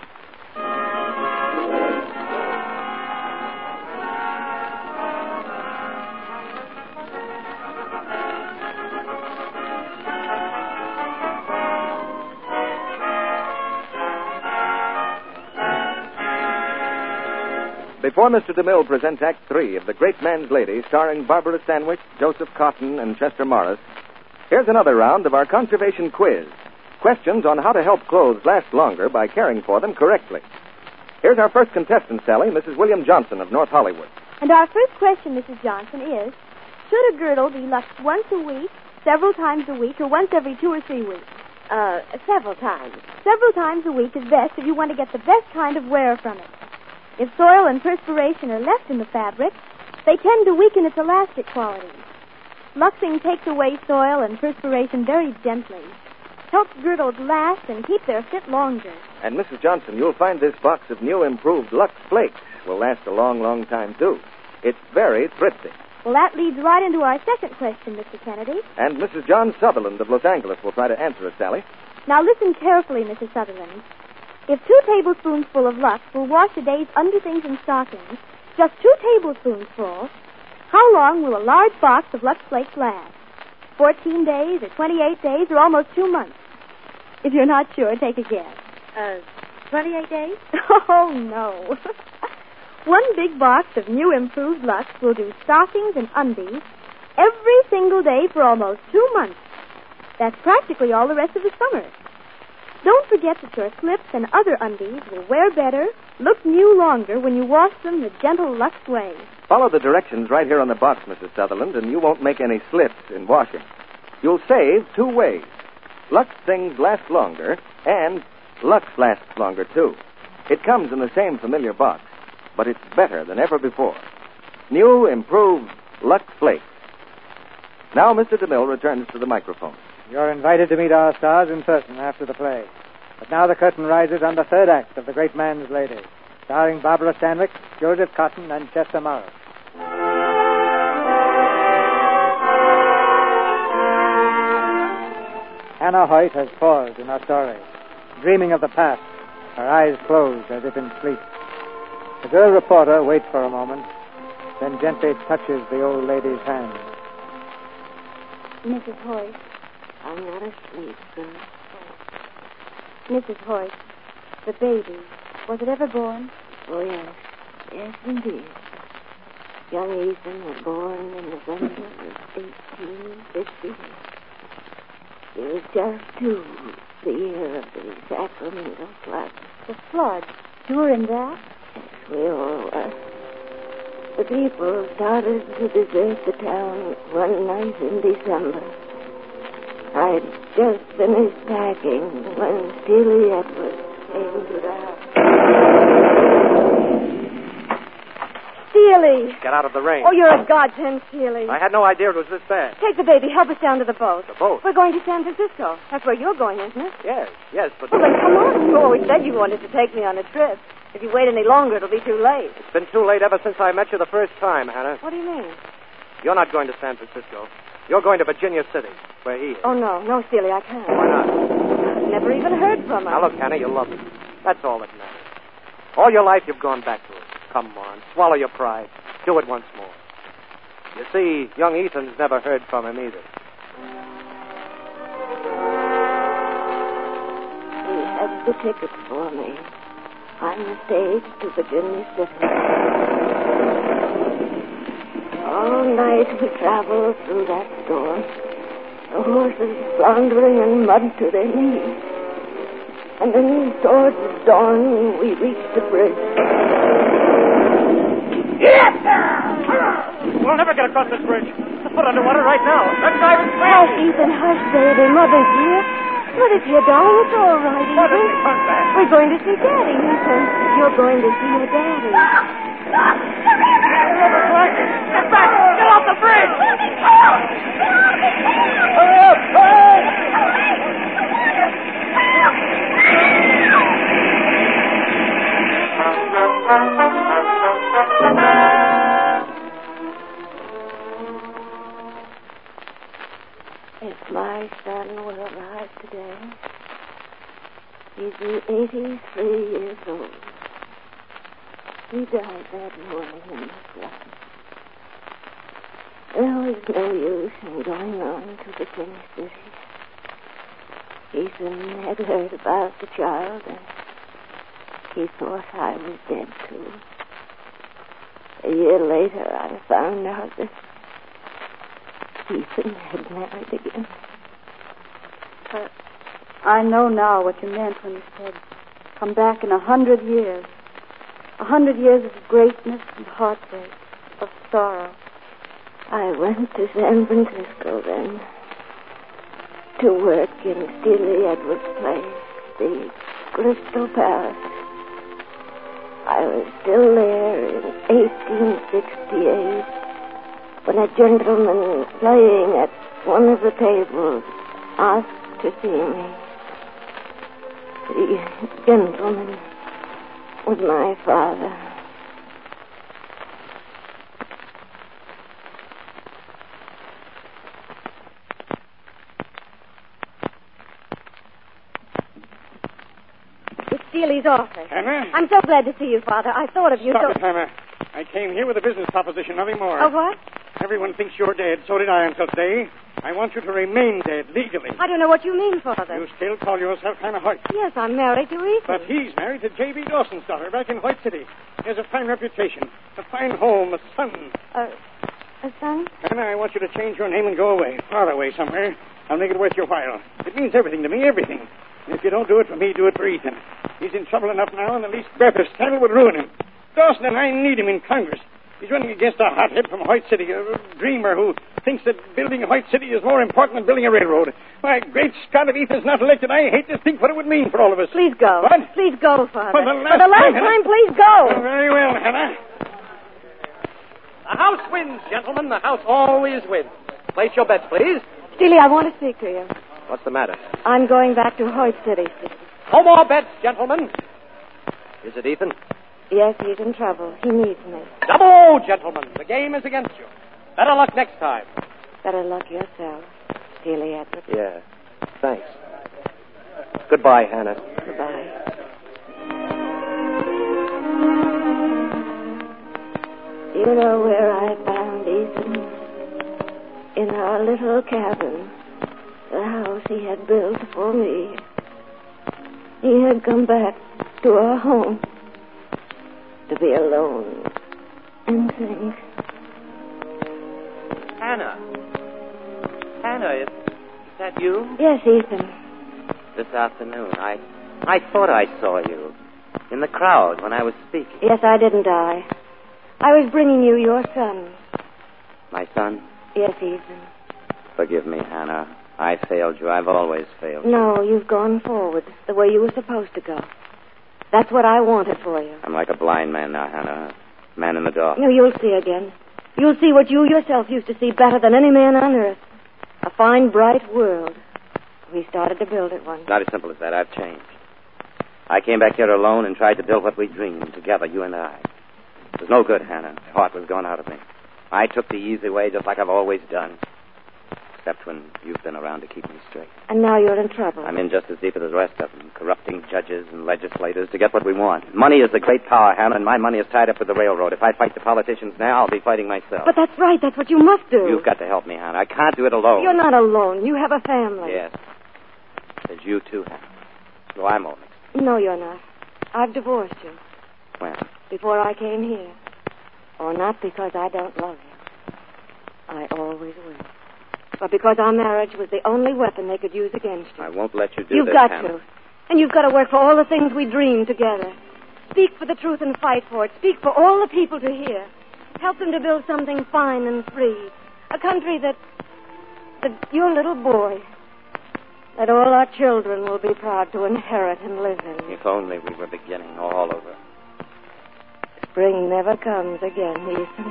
Before Mister DeMille presents Act Three of The Great Man's Lady, starring Barbara Stanwyck, Joseph Cotton, and Chester Morris, here's another round of our conservation quiz. Questions on how to help clothes last longer by caring for them correctly. Here's our first contestant, Sally, Missus William Johnson of North Hollywood. And our first question, Missus Johnson, is, should a girdle be luxed once a week, several times a week, or once every two or three weeks? Uh, several times. Several times a week is best if you want to get the best kind of wear from it. If soil and perspiration are left in the fabric, they tend to weaken its elastic qualities. Luxing takes away soil and perspiration very gently, helps girdles last and keep their fit longer. And, Missus Johnson, you'll find this box of new improved Lux Flakes will last a long, long time, too. It's very thrifty. Well, that leads right into our second question, Mister Kennedy. And Missus John Sutherland of Los Angeles will try to answer it, Sally. Now listen carefully, Missus Sutherland. If two tablespoons full of Lux will wash a day's underthings and stockings, just two tablespoons full, how long will a large box of Lux Flakes last? Fourteen days, or twenty-eight days, or almost two months? If you're not sure, take a guess. Uh, twenty-eight days? Oh, no. One big box of new improved Lux will do stockings and undies every single day for almost two months. That's practically all the rest of the summer. Don't forget that your slips and other undies will wear better, look new longer when you wash them the gentle Lux way. Follow the directions right here on the box, Missus Sutherland, and you won't make any slips in washing. You'll save two ways. Lux things last longer, and Lux lasts longer, too. It comes in the same familiar box, but it's better than ever before. New, improved Lux Flakes. Now Mister DeMille returns to the microphone. You're invited to meet our stars in person after the play. But now the curtain rises on the third act of The Great Man's Lady, starring Barbara Stanwyck, Joseph Cotton, and Chester Morris. Hannah Hoyt has paused in her story, dreaming of the past, her eyes closed as if in sleep. The girl reporter waits for a moment, then gently touches the old lady's hand. Missus Hoyt, I'm not asleep, girl. Missus Hoyt, the baby, was it ever born? Oh, yes. Yes, indeed. Young Ethan was born in November of eighteen fifty-eight. He was just two, the year of the Sacramento flood. The flood? You were in that? Yes, we all were. The people started to desert the town one night in December. I'd just finished packing when Steely Edwards came to the house. Steely! Get out of the rain. Oh, you're a godsend, Steely. I had no idea it was this bad. Take the baby. Help us down to the boat. The boat? We're going to San Francisco. That's where you're going, isn't it? Yes, yes, but... Well, then come on. You always said you wanted to take me on a trip. If you wait any longer, it'll be too late. It's been too late ever since I met you the first time, Hannah. What do you mean? You're not going to San Francisco. You're going to Virginia City, where he is. Oh, no. No, Steely, I can't. Why not? I've never even heard from her. Now, look, Hannah, you love him. That's all that matters. All your life you've gone back to him. Come on, swallow your pride. Do it once more. You see, young Ethan's never heard from him either. the tickets for me on the stage to Virginia City. All night we traveled through that storm, the horses floundering in mud to their knees. And then towards dawn we reached the bridge. Yes, sir! We'll never get across this bridge. We're underwater right now. That dive is Oh, Ethan, hush, baby. Mother's here. Mother's here, darling. It's all right, Ethan. Mother, she comes back. We're going to see Daddy, Ethan. You're going to see your daddy. Stop! The river! Get back! Get off the bridge! Hurry up! Hurry! If my son were alive today, he'd be eighty-three years old. He died that morning in the flood. There was no use in going on to Virginia City. Ethan had heard about the child, and he thought I was dead, too. A year later, I found out that Ethan had married again. But I know now what you meant when you said, come back in a hundred years. A hundred years of greatness and heartbreak, of sorrow. I went to San Francisco then to work in Steely Edwards' place, the Crystal Palace. I was still there in eighteen sixty-eight when a gentleman playing at one of the tables asked to see me. The gentleman was my father. It's Steely's office. Hannah? I'm so glad to see you, Father. I thought of you Stop so... it, Hannah. I came here with a business proposition, nothing more. Oh, what? Everyone thinks you're dead. So did I until today. I want you to remain dead, legally. I don't know what you mean, Father. You still call yourself Hannah Hoyt. Yes, I'm married to Ethan. But he's married to J B. Dawson's daughter back in White City. He has a fine reputation, a fine home, a son. Uh, a son? Hannah, I want you to change your name and go away, far away somewhere. I'll make it worth your while. It means everything to me, everything. And if you don't do it for me, do it for Ethan. He's in trouble enough now, and the least breath of scandal would ruin him. Dawson and I need him in Congress. He's running against a hothead from White City, a dreamer who thinks that building a White City is more important than building a railroad. My great Scott, if Ethan's not elected, I hate to think what it would mean for all of us. Please go. What? Please go, Father. For the last, for the last time, time, please go. Oh, very well, Hannah. The house wins, gentlemen. The house always wins. Place your bets, please. Steely, I want to speak to you. What's the matter? I'm going back to Hoyt City, Steely. No more bets, gentlemen. Is it Ethan? Yes, he's in trouble. He needs me. Double, gentlemen. The game is against you. Better luck next time. Better luck yourself, Steely Edwards. Yeah. Thanks. Goodbye, Hannah. Goodbye. You know where I found Ethan? In our little cabin. The house he had built for me. He had come back to our home. To be alone and think. Hannah. Hannah, is, is that you? Yes, Ethan. This afternoon, I I thought I saw you in the crowd when I was speaking. Yes, I didn't die. I was bringing you your son. My son? Yes, Ethan. Forgive me, Hannah. I failed you. I've always failed you. No, you've gone forward the way you were supposed to go. That's what I wanted for you. I'm like a blind man now, Hannah. Man in the dark. No, you'll see again. You'll see what you yourself used to see better than any man on earth. A fine, bright world. We started to build it once. Not as simple as that. I've changed. I came back here alone and tried to build what we dreamed together, you and I. It was no good, Hannah. The heart was gone out of me. I took the easy way just like I've always done. Except when you've been around to keep me straight. And now you're in trouble. I'm in just as deep as the rest of them, corrupting judges and legislators to get what we want. Money is the great power, Hannah, and my money is tied up with the railroad. If I fight the politicians now, I'll be fighting myself. But that's right. That's what you must do. You've got to help me, Hannah. I can't do it alone. You're not alone. You have a family. Yes. There's you too, Hannah. So I'm all mixed. No, you're not. I've divorced you. When? Before I came here. Or not because I don't love you. I always will. But because our marriage was the only weapon they could use against you. I won't let you do You've this, got Hannah. to. And you've got to work for all the things we dreamed together. Speak for the truth and fight for it. Speak for all the people to hear. Help them to build something fine and free. A country that... that your little boy... that all our children will be proud to inherit and live in. If only we were beginning all over. Spring never comes again, Ethan.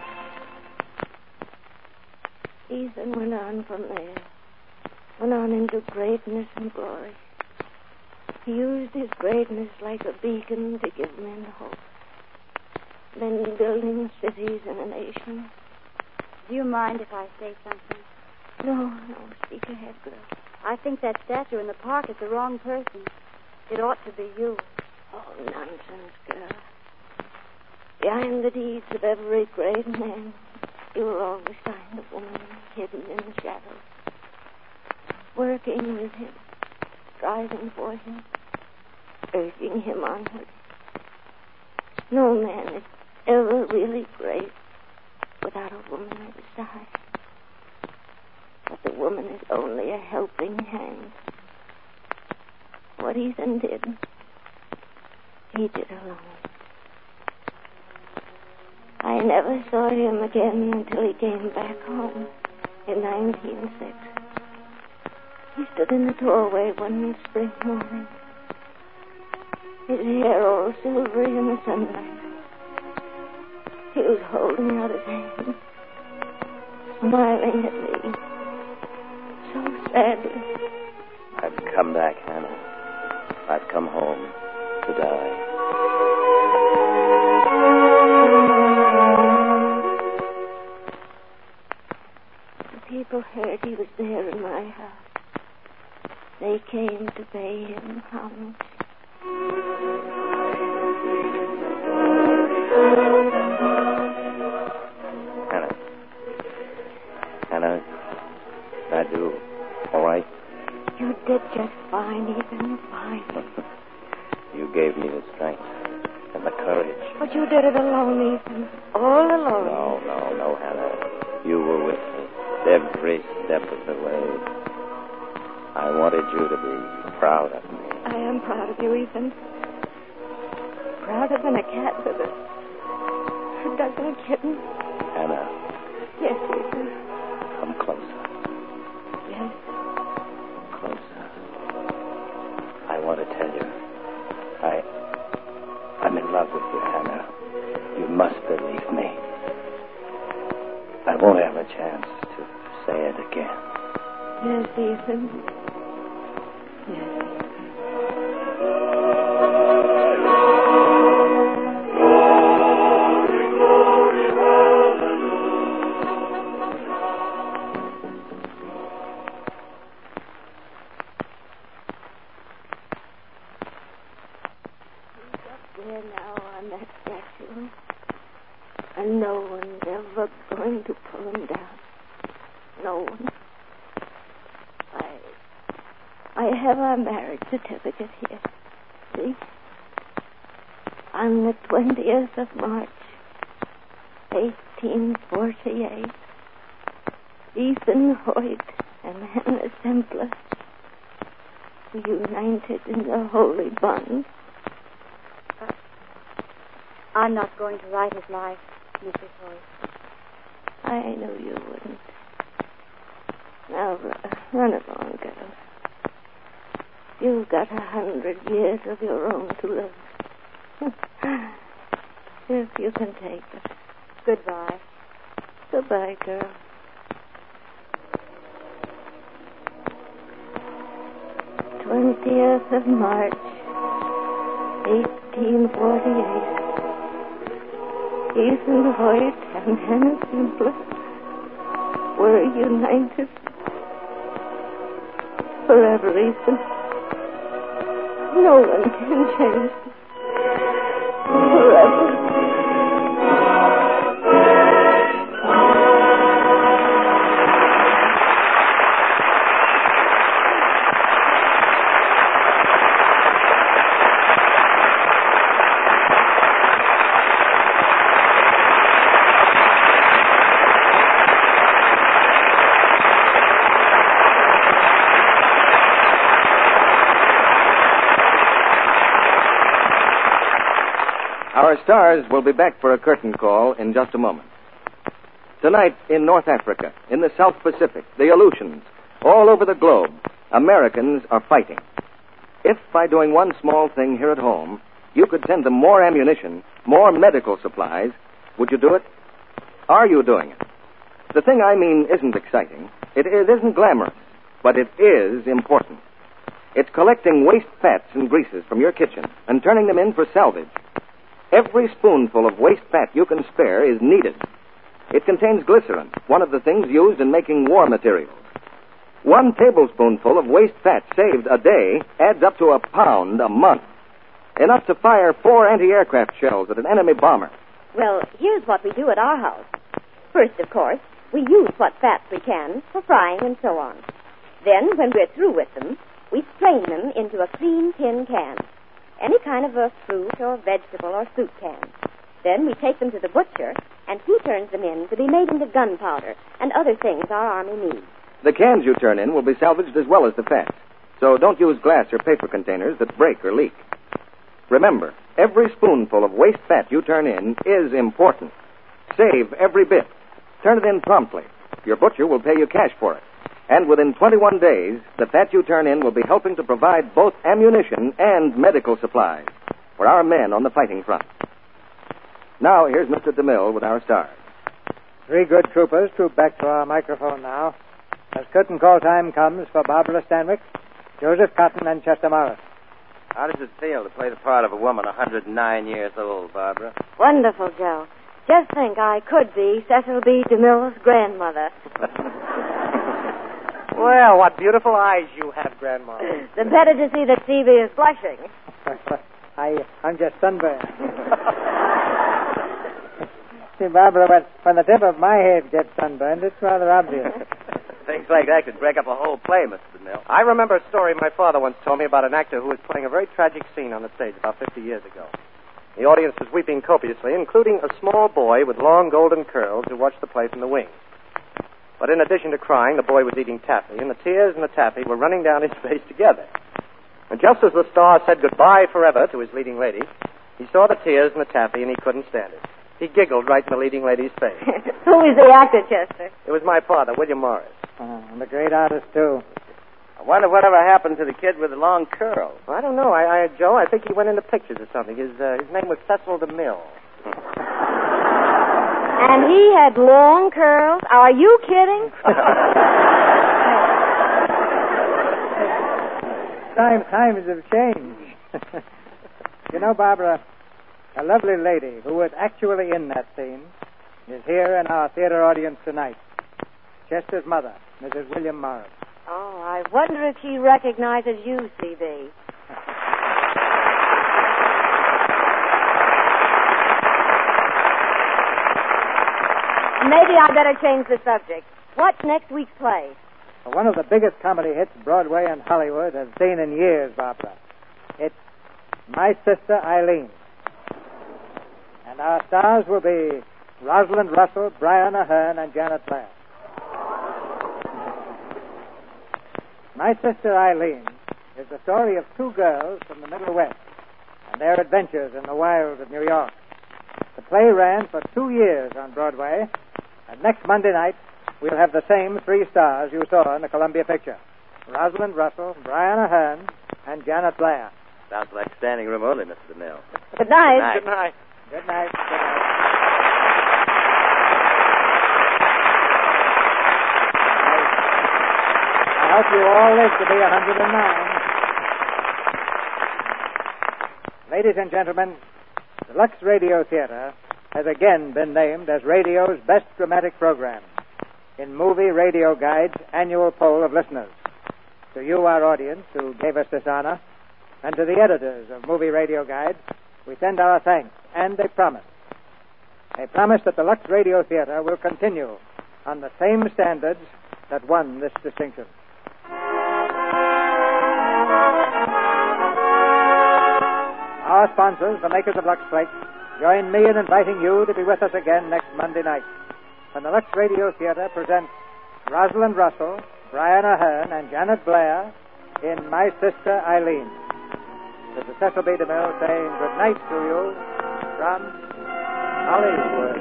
Ethan went on from there. Went on into greatness and glory. He used his greatness like a beacon to give men hope. Men building cities and a nation. Do you mind if I say something? No, no, speak ahead, girl. I think that statue in the park is the wrong person. It ought to be you. Oh, nonsense, girl. Behind the deeds of every great man, you will always find a woman hidden in the shadows. Working with him, striving for him, urging him onward. No man is ever really great without a woman at his side. But the woman is only a helping hand. What Ethan did, he did alone. I never saw him again until he came back home in nineteen oh six. He stood in the doorway one spring morning, his hair all silvery in the sunlight. He was holding out his hand, smiling at me, so sadly. I've come back, Hannah. I've come home to die. People heard he was there in my house. They came to pay him homage. Hannah. Hannah, I do. All right? You did just fine, Ethan, fine. You gave me the strength and the courage. But you did it alone, Ethan. All alone. No, no, no, Hannah. You were with me every step of the way. I wanted you to be proud of me. I am proud of you, Ethan. Prouder than a cat with a, a dozen kittens. Hannah. Yes, Ethan. Come closer. Yes. Closer. I want to tell you. I... I'm in love with you, Hannah. You must believe me. I won't have a chance to say it again. Yes, Ethan. Yes. He's up there now on that statue. And no one's ever going to pull him down. No one. I... I have our marriage certificate here. See? On the twentieth of March, eighteen forty-eight, Ethan Hoyt and Hannah Simpler were united in the holy bond. Uh, I'm not going to write his life, Missus Hoyt. I knew you wouldn't. Now, run along, girl. You've got a hundred years of your own to live. If you can take it. Goodbye. Goodbye, girl. Twentieth of March, eighteen forty-eight. Ethan Hoyt and Hannah Simpler were united forever, Ethan. No one can change them. Forever. Our stars will be back for a curtain call in just a moment. Tonight, in North Africa, in the South Pacific, the Aleutians, all over the globe, Americans are fighting. If, by doing one small thing here at home, you could send them more ammunition, more medical supplies, would you do it? Are you doing it? The thing I mean isn't exciting. It, it isn't glamorous, but it is important. It's collecting waste fats and greases from your kitchen and turning them in for salvage. Every spoonful of waste fat you can spare is needed. It contains glycerin, one of the things used in making war materials. One tablespoonful of waste fat saved a day adds up to a pound a month. Enough to fire four anti-aircraft shells at an enemy bomber. Well, here's what we do at our house. First, of course, we use what fats we can for frying and so on. Then, when we're through with them, we strain them into a clean tin can. Any kind of a fruit or vegetable or soup can. Then we take them to the butcher, and he turns them in to be made into gunpowder and other things our army needs. The cans you turn in will be salvaged as well as the fats. So don't use glass or paper containers that break or leak. Remember, every spoonful of waste fat you turn in is important. Save every bit. Turn it in promptly. Your butcher will pay you cash for it. And within twenty-one days, the fat you turn in will be helping to provide both ammunition and medical supplies for our men on the fighting front. Now, here's Mister DeMille with our stars. Three good troopers troop back to our microphone now. As curtain call time comes for Barbara Stanwyck, Joseph Cotton, and Chester Morris. How does it feel to play the part of a woman one hundred nine years old, Barbara? Wonderful, Joe. Just think I could be Cecil B. DeMille's grandmother. Well, what beautiful eyes you have, Grandma. The better to see that Stevie is blushing. I, I'm just sunburned. See, Barbara, when, when the tip of my head gets sunburned, it's rather obvious. Things like that could break up a whole play, Mister DeMille. I remember a story my father once told me about an actor who was playing a very tragic scene on the stage about fifty years ago. The audience was weeping copiously, including a small boy with long golden curls who watched the play from the wings. But in addition to crying, the boy was eating taffy, and the tears and the taffy were running down his face together. And just as the star said goodbye forever to his leading lady, he saw the tears and the taffy, and he couldn't stand it. He giggled right in the leading lady's face. Who is the actor, Chester? It was my father, William Morris. Uh, and a great artist, too. I wonder whatever happened to the kid with the long curls. I don't know, I, I Joe. I think he went into pictures or something. His uh, his name was Cecil DeMille. And he had long curls? Are you kidding? Time, times have changed. You know, Barbara, a lovely lady who was actually in that scene is here in our theater audience tonight. Chester's mother, Missus William Morris. Oh, I wonder if she recognizes you, C B. Maybe I better change the subject. What's next week's play? One of the biggest comedy hits Broadway and Hollywood have seen in years, Barbara. It's My Sister Eileen. And our stars will be Rosalind Russell, Brian Ahern, and Janet Blair. My Sister Eileen is the story of two girls from the Middle West and their adventures in the wilds of New York. The play ran for two years on Broadway, and next Monday night we'll have the same three stars you saw in the Columbia picture. Rosalind Russell, Brian Ahern, and Janet Blair. Sounds like standing room only, Mister DeMille. Good night. Good night. Good night. Good night. I hope you all live to be one hundred nine. Ladies and gentlemen, the Lux Radio Theater has again been named as radio's best dramatic program in Movie Radio Guide's annual poll of listeners. To you, our audience, who gave us this honor, and to the editors of Movie Radio Guide, we send our thanks and a promise. A promise that the Lux Radio Theater will continue on the same standards that won this distinction. Our sponsors, the makers of Lux Flakes, join me in inviting you to be with us again next Monday night when the Lux Radio Theater presents Rosalind Russell, Brian Ahern, and Janet Blair in My Sister Eileen. This is Cecil B. DeMille saying good night to you from Hollywood.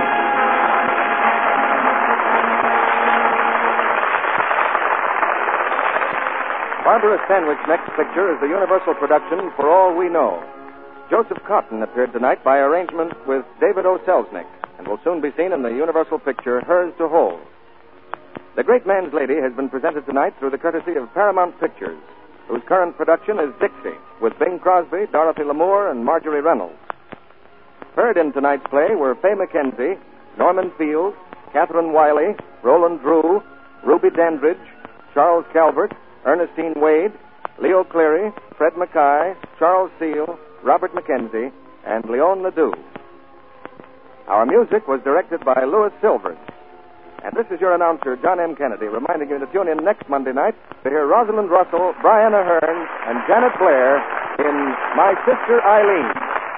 Barbara Stanwyck's next picture is the Universal production For All We Know. Joseph Cotton appeared tonight by arrangement with David O. Selznick and will soon be seen in the Universal picture Hers to Hold. The Great Man's Lady has been presented tonight through the courtesy of Paramount Pictures, whose current production is Dixie, with Bing Crosby, Dorothy Lamour, and Marjorie Reynolds. Heard in tonight's play were Fay McKenzie, Norman Field, Catherine Wiley, Roland Drew, Ruby Dandridge, Charles Calvert, Ernestine Wade, Leo Cleary, Fred Mackay, Charles Seal, Robert McKenzie, and Leon Ledoux. Our music was directed by Louis Silvers. And this is your announcer, John M. Kennedy, reminding you to tune in next Monday night to hear Rosalind Russell, Brian Ahern, and Janet Blair in My Sister Eileen.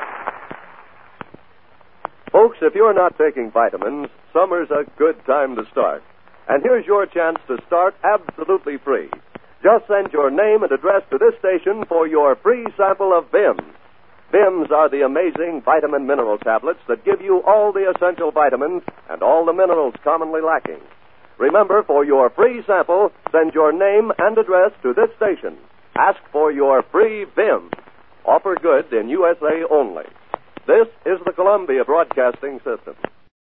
Folks, if you're not taking vitamins, summer's a good time to start. And here's your chance to start absolutely free. Just send your name and address to this station for your free sample of V I Ms. V I Ms are the amazing vitamin mineral tablets that give you all the essential vitamins and all the minerals commonly lacking. Remember, for your free sample, send your name and address to this station. Ask for your free V I Ms. Offer good in U S A only. This is the Columbia Broadcasting System.